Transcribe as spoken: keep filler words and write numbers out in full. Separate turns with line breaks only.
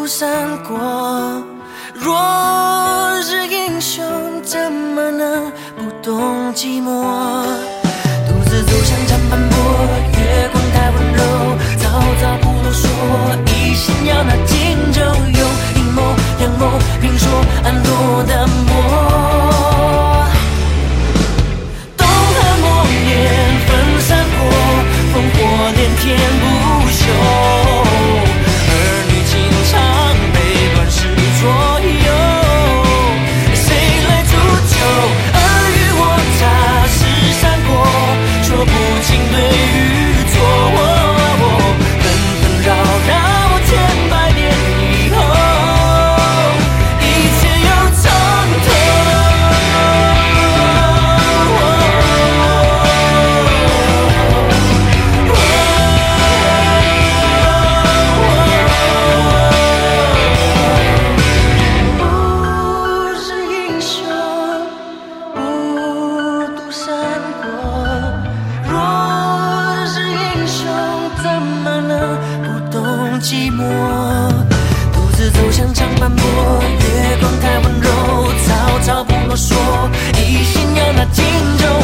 独伞过。若是英雄，怎么能不懂寂寞？独自走向长坂坡，月光太温柔，早早不啰嗦，一心要那荆州有阴谋阳谋，评说暗落淡漠。东汉末年分散过，烽火连天不休，儿女情长被乱世左右，谁来铸就？尔虞我诈是闪过，说不清对与错，纷纷扰扰千百年以后，一切又从头。不是英雄，无独善过。若是英雄，怎么能不懂寂寞？独自走向长坂坡，月光太温柔，草草不啰嗦，一心要那荆州